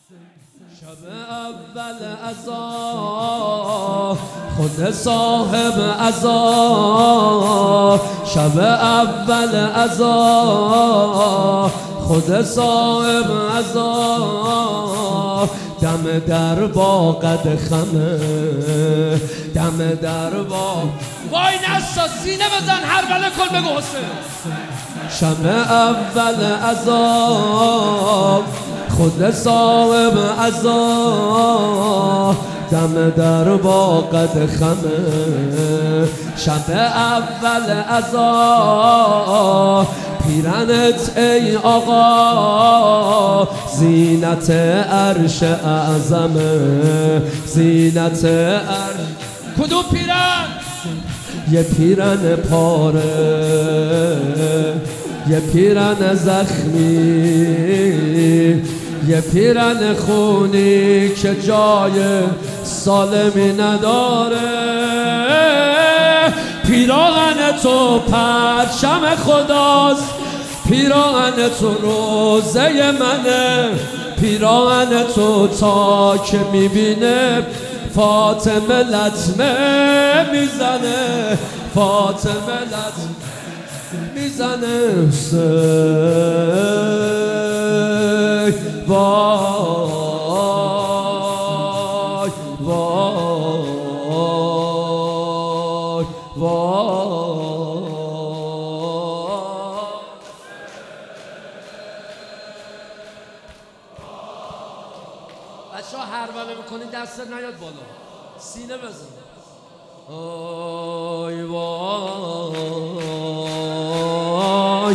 شب اول عزا خود صاحب عزا، شب اول عزا خود صاحب عزا، دم در باقد خمه، دم در باغ. وای نسا سینه بزن هر بله کن بگو حسین. شب اول عزا خود صاحب عزا، دم در باقد خمه، شب اول عزا پیرنت ای آقا زینت عرش اعظمه، زینت عرش. کدوم پیرن؟ یه پیرن پاره، یه پیرن زخمی، یه پیرن خونی که جای سالمی نداره. پیراهن تو پرچم خداست، پیراهن تو روزه منه، پیراهن تو تا که میبینه فاطمه لطمه میزنه، فاطمه لطمه میزنه. حسین وای وای وای. بچه ها هرولو میکنی دست نیاد بالا، سینه بزن. آی وای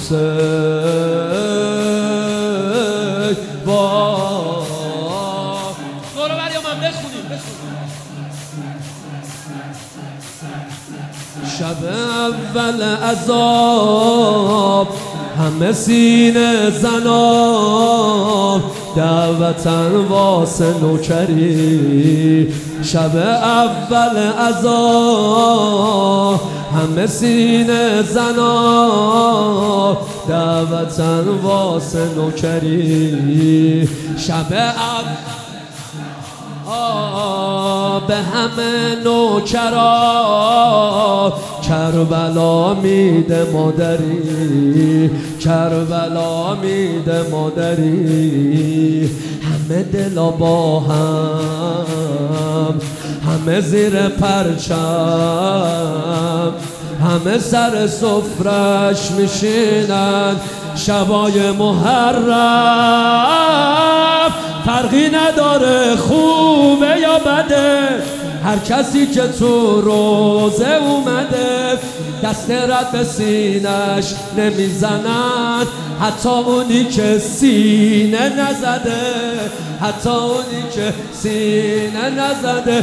حسین وای. دورو بر یا من بخونیم. شب اول عذاب همه سینه زنان دعوتن واسه نوکری. شب اول عذاب همه سینه زنان دعوتن واسه نوکری. شب اول به همه نوکرا کربلا میده مادری، کربلا میده مادری. همه دلا با هم، همه زیر پرچم، همه سر سفرش میشینن شبای محرم. فرقی نداره خوبه یا بده، هر کسی که تو روزه اومده دست رد به سینش نمیزنن، حتی اونی که سینه نزده، حتی اونی که سینه نزده.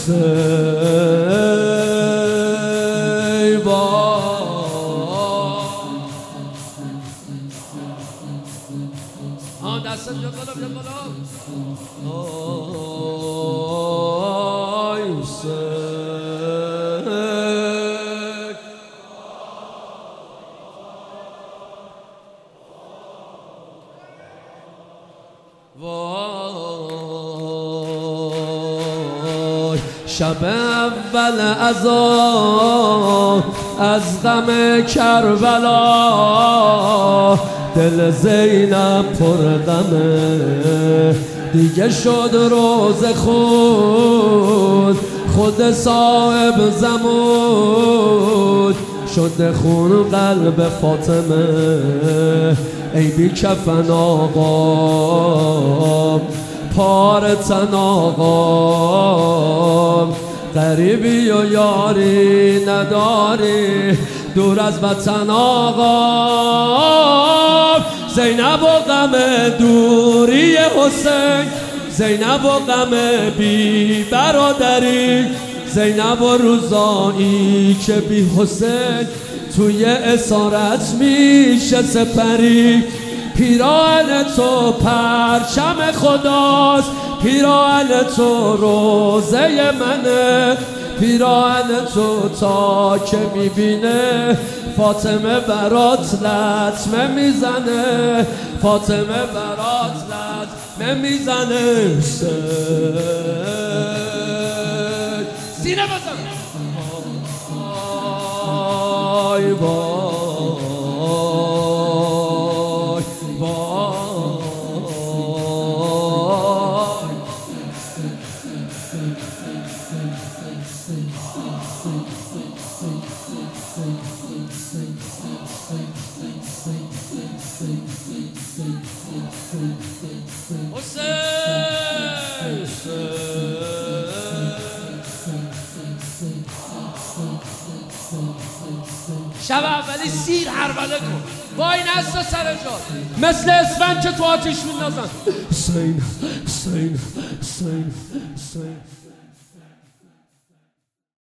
دست بیا بالا، بیا بالا. آی حسین وای. شب اول عذاب از غم کربلا دل زینب پر غمه. دیگه شد روز خود صاحب زمود، شد خون قلب فاطمه. ای بی کفن آقا پار تن آقا، غریبی و یاری نداری دور از وطن آقا. زینب و غم دوری حسین، زینب و غم بی برادری، زینب و روزایی که بی حسین توی اسارت میشه سپری. پیراهن تو پرچم خداست، پیراهن تو روزه منه، پیراهن تو تا که میبینه فاطمه برات لطمه میزنه، فاطمه برات لطمه نمیزنه حسین سینه بزن وای وای وای شب اولی سیر حربله کن وای نستا سر جا مثل اسفند که تو آتیش میندازن حسین حسین حسین حسین